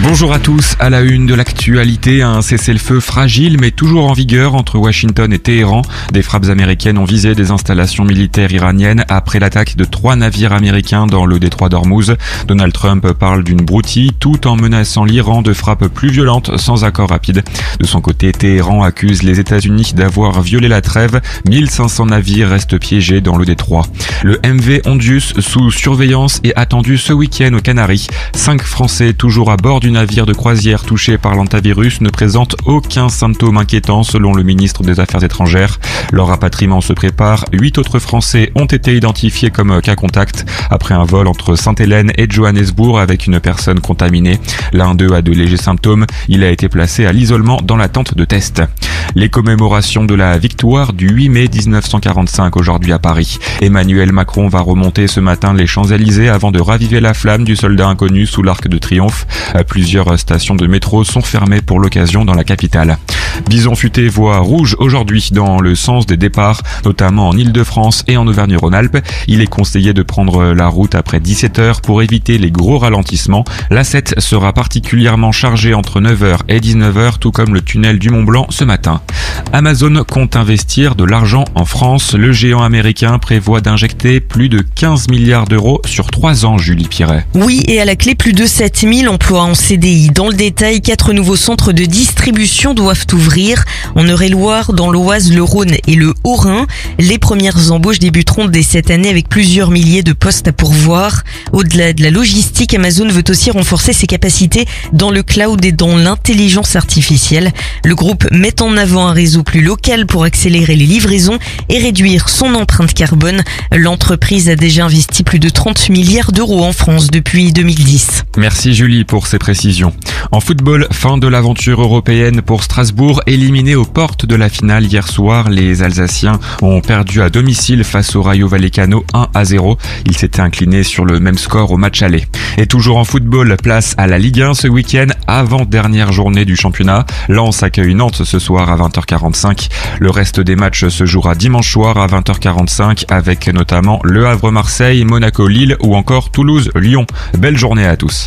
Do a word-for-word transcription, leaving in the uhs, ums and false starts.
Bonjour à tous, à la une de l'actualité, un cessez-le-feu fragile mais toujours en vigueur entre Washington et Téhéran. Des frappes américaines ont visé des installations militaires iraniennes après l'attaque de trois navires américains dans le détroit d'Ormuz. Donald Trump parle d'une broutille tout en menaçant l'Iran de frappes plus violentes sans accord rapide. De son côté, Téhéran accuse les États-Unis d'avoir violé la trêve. mille cinq cents navires restent piégés dans le détroit. Le M V Hondius sous surveillance est attendu ce week-end aux Canaries. Cinq Français toujours à bord du navire de croisière touché par l'hantavirus ne présentent aucun symptôme inquiétant selon le ministre des Affaires étrangères. Leur rapatriement se prépare. Huit autres Français ont été identifiés comme cas contact après un vol entre Sainte-Hélène et Johannesburg avec une personne contaminée. L'un d'eux a de légers symptômes. Il a été placé à l'isolement dans l'attente de tests. Les commémorations de la victoire du huit mai mille neuf cent quarante-cinq aujourd'hui à Paris. Emmanuel Macron va remonter ce matin les Champs-Élysées avant de raviver la flamme du soldat inconnu sous l'Arc de Triomphe. Plusieurs stations de métro sont fermées pour l'occasion dans la capitale. Bison futé voit rouge aujourd'hui dans le sens des départs, notamment en Île-de-France et en Auvergne-Rhône-Alpes. Il est conseillé de prendre la route après dix-sept heures pour éviter les gros ralentissements. L'A sept sera particulièrement chargée entre neuf heures et dix-neuf heures, tout comme le tunnel du Mont-Blanc ce matin. Amazon compte investir de l'argent en France. Le géant américain prévoit d'injecter plus de quinze milliards d'euros sur trois ans, Julie Piret. Oui, et à la clé, plus de sept mille emplois en C D I. Dans le détail, quatre nouveaux centres de distribution doivent ouvrir en Eure-et-Loire, dans l'Oise, le Rhône et le Haut-Rhin. Les premières embauches débuteront dès cette année avec plusieurs milliers de postes à pourvoir. Au-delà de la logistique, Amazon veut aussi renforcer ses capacités dans le cloud et dans l'intelligence artificielle. Le groupe met en avant un réseau plus local pour accélérer les livraisons et réduire son empreinte carbone. L'entreprise a déjà investi plus de trente milliards d'euros en France depuis deux mille dix. Merci Julie pour ces précisions. En football, fin de l'aventure européenne pour Strasbourg. Éliminés aux portes de la finale hier soir, les Alsaciens ont perdu à domicile face au Rayo Vallecano un à zéro. Ils s'étaient inclinés sur le même score au match aller. Et toujours en football, place à la Ligue un ce week-end, avant-dernière journée du championnat. Lens accueille Nantes ce soir à vingt heures quarante-cinq. Le reste des matchs se jouera dimanche soir à vingt heures quarante-cinq avec notamment Le Havre-Marseille, Monaco-Lille ou encore Toulouse-Lyon. Belle journée à tous.